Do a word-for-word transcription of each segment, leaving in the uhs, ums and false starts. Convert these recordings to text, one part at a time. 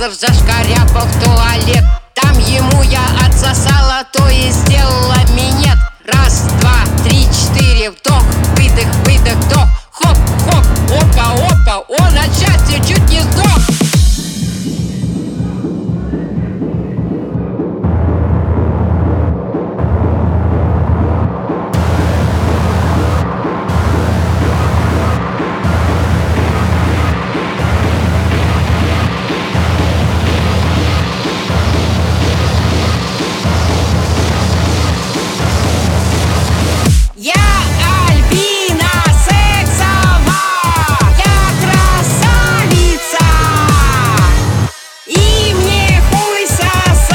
в зашкарябал в туалет. Там ему я отсосала, то и сделала минет. Раз, два, три, четыре, вдох, выдох, выдох, вдох. Хоп, хоп, опа, опа, он от счастья чуть не сдох. Я Альбина Сексова, я красавица, и мне хуй сосать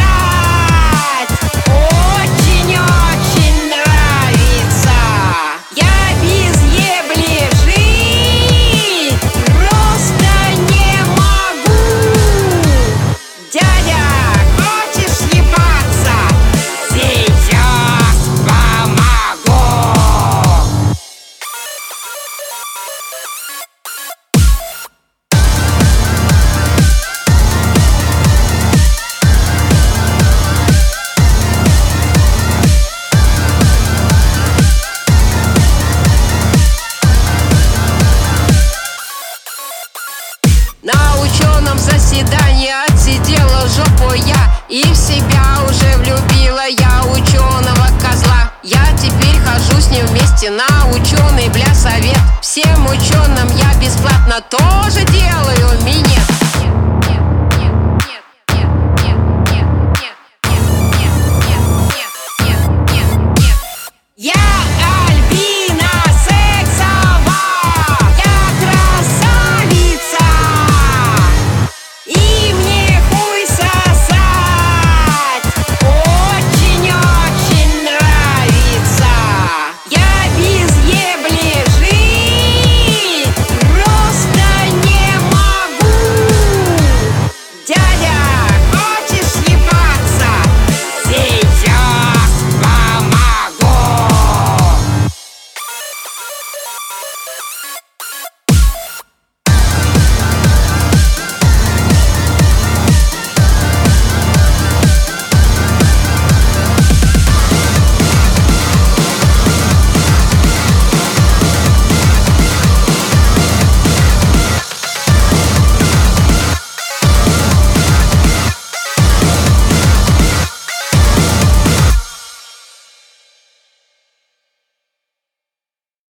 очень-очень нравится. Я без ебли жить просто не могу. Дядя, хочешь ебаться? Сейчас помогу. На ученом заседании отсидела жопу я, и в себя уже влюбила я ученого козла. Я теперь хожу с ним вместе на ученый, бля, совет. Всем ученым я бесплатно тоже делаю минет.